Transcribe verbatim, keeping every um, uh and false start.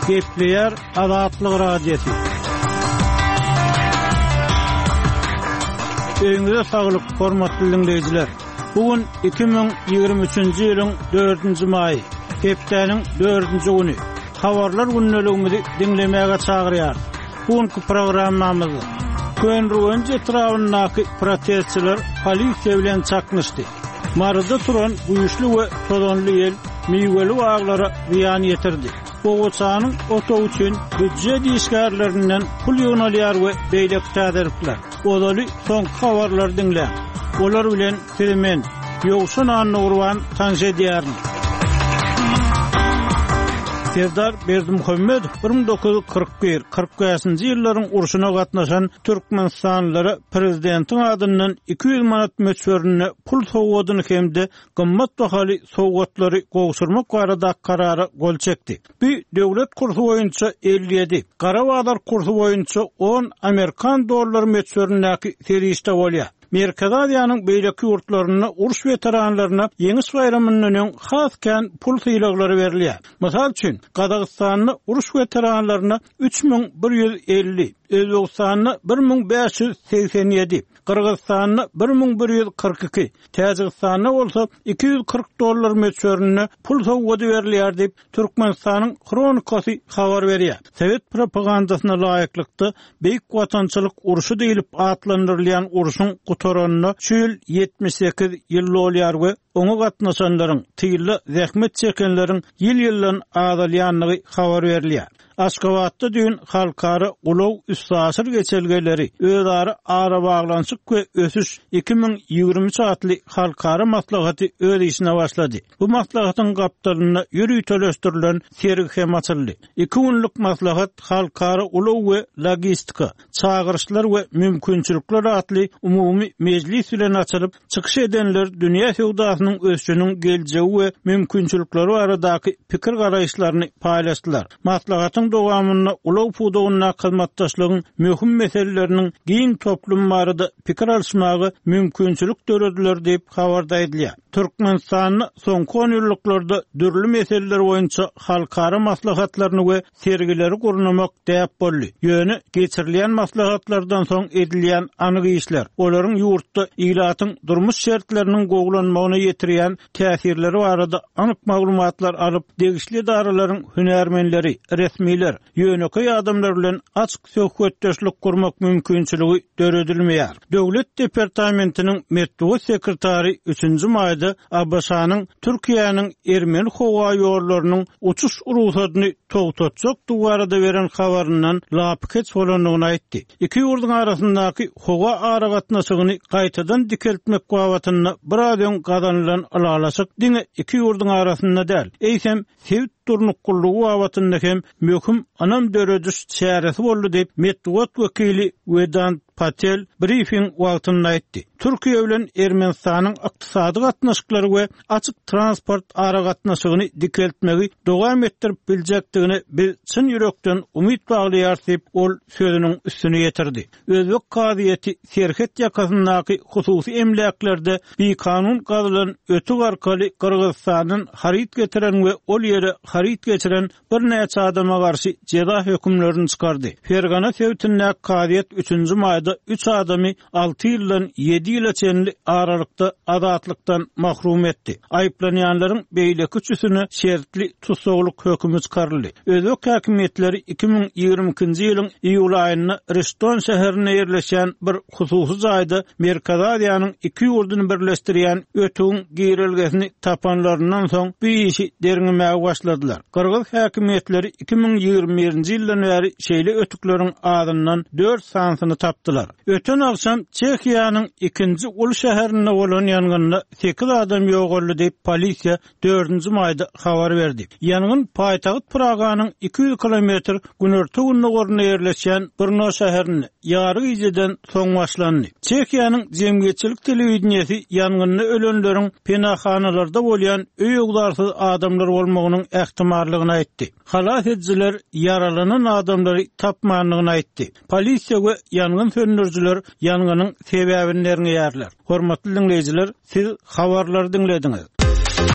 Gepleyer Azatlyk Radiosu. Öňüňizde saglyk, hormatly dinleýijiler. Bugün iki bin ýygrimi üçinji ýylyň dördünji maý, hepdeniň dördünji güni. Habarlar günneligimizi dinlemäge çagyrýar. Bugünkü programmamyzda Könrüwünç etrafyndaky protestçiler polisiýa bilen çaknyşdy. Marada turan güýçli we tozanly ýel miýweli aglara ziýan ýetirdi. Boğuçanın oto üçün büdje dişgärlerinden pul ýöňelýär we beýlek täziripler. Olaly soň habarlar dinle. Olar bilen Firmen ýogşun anny urwan tanşy edýär. Serdar Berdimuhammedow bir ming dokuz ýuz kırk bir kırk beşinji ýyllaryň urşuna gatnaşan türkmenstanlylara prezidentiň adyndan iki yüz manat möçberine pul sowgadyny hemde gymmat bahaly sowgatlary gowşurmak barada karary gol çekdi. Bu döwlet kursy boýunça elli ýedi, Garabağlar kursy boýunça on Amerikan dollary möçberindäki serişde bolýar. Merkezadiýanyň beýleki ýurtlaryna uruş veteranlaryna ýeňis bayramyndan öň hasken pul sylaglary berilýär. Mysal üçin Gazagystanyň uruş veteranlaryna üç bin bir ýüz elli, Özbegistanyň bir bin beş ýüz seksen ýedi, Kyrgyzstanyň bir bin bir ýüz kırk iki, Täjikistanyň bolsa iki yüz kırk dollar möçberine pul sowgady berilýär diýip Türkmenistanyň kronikasy habar berýär. Sowet propagandasyna laýyklykda beýik watançylyk uruşy diýilip atlandyrylýan uruşyň gutaranyna üç yüz ýetmiş sekiz ýyl bolýar we oňa gatnaşanlaryň tyýly zähmet çekenleriň ýyl-ýyldan azalýanlygy habar berilýär. Aşgabatda düň halkara ulow üstasyr geçelgeleri özara ara baglanşyk we ösüş iki bin ýygrimi saatly halkara maslahaty öz işine başlady. Bu maslahatyň gapdalyna ýürüý töleşdirilen sergi hem açyldy. iki günlük maslahat halkara ulow we logistika, çağırışlar we mümkinçilikler atly umumy mejlis bilen açylyp çykyş edenler dünýä sowdasynyň ösüşiniň geljegi we mümkinçilikleri aradaky pikir garaýşlaryny paýlaşdylar. Maslahatyň dowamyna ulow pudugyna hyzmatdaşlygyň möhüm meseleleriniň giň toplum barada pikir alşmagy mümkinçilik dörediler diýip habarda edilýär. Türkmenistanyň soňky on ýyllarda dürli meseleler boýunça halkara maslahatlaryny we sergileri gurnamak diýip boldy. Ýöne geçirilýän maslahatlardan soň edilýän anyk işler, olaryň ýurtda ýylatyň durmuş şertleriniň gowlanmagyna ýetirýän täsirleri barada anyk maglumatlar alyp degişli daralaryň hünärmenleri, resmiler, ýöneköy adamlar bilen açyk söhbetdeşlik gurmak mümkinçiligi döredilmeýär. Döwlet departamentiniň metbuat sekretary üçünji maýda Abbasanyň Türkiýanyň Ermeni howa ýorlarynyň uçuş ruhsatyny togtatjak duwarda beren habaryndan lapkeç bolanyny aýtdy. Iki ýurduň arasyndaky howa ara gatnaşygyny gaýtadan dikeltmek babatyna bir adam gazanylan alalaşyk diňe iki ýurduň arasynda däl. Eýsem Sewit turnukkulluğu babatynda hem möhüm anam dörediş çäresi boldy diýip metbuat wekili Vedant Patel briefing wagtynda aýtdy. Türkiýe bilen Ermenistanyň ykdysady gatnaşyklary we açyk transport ara gatnaşygyny dikeltmegi dowam etdirip biljekdigine biz çyn ýürekden umyt baglaýar diýip ol sözüniň üstüne ýetirdi. Özbek gaziýeti Serhet ýakasyndaky hususy emläklerde bir kanun gazylan ötük arkaly Kyrgyzstanyň haryt getiren we ol ýere haryt geçiren bir näçe adama garşy jeda hökümlerini çykardy. Fergana Sewitindäki gaziýet üçünji maýda üç adamy alty ýyldan ýedi ýyla çenli aralykda azatlykdan mahrum etdi. Aýplanýanlaryň beýleki üçüsine şertli tutsaglyk hökümi çykaryldy. Özbek häkimetleri iki bin ýygrimi ikinji ýylyň iýul aýyna Riston şäherine ýerleşen bir hususy jaýda Merkezadiýanyň iki ýurduny birleşdirýän ötüň girilgesini tapanlaryndan soň bu işi derňemäge başladylar. Kyrgyz häkimetleri iki bin ýygrimi birinji ýyldan bäri şeýle ötükleriň adyndan dört sansyny tapdylar. Öten akşam Çekiýanyň ikinji ul şäherinde bolan ýangynda sekiz adam ýogaldy diýip polisiýa dördünji maýda habar berdi. Ýangyn paýtagyt Praganyň iki yüz kilometr günerteginde gorna ýerleşen Brno şäherine ýary ýyjydan soň başlandy. Çekiýanyň jemgyýetçilik telewizionyasy ýangynda ölenleriň penahanalarda bolýan öýüglarsyz adamlar bolmagynyň ähtimallygyny aýtdy. Halas edjiler yaralanan adamlary tapmanlygyny aýtdy. Polisiýa we ýangyn söndürjiler ýanganyň sebäbini ýerler. Hormatly dinleýijiler, siz habarlary dinlediňiz.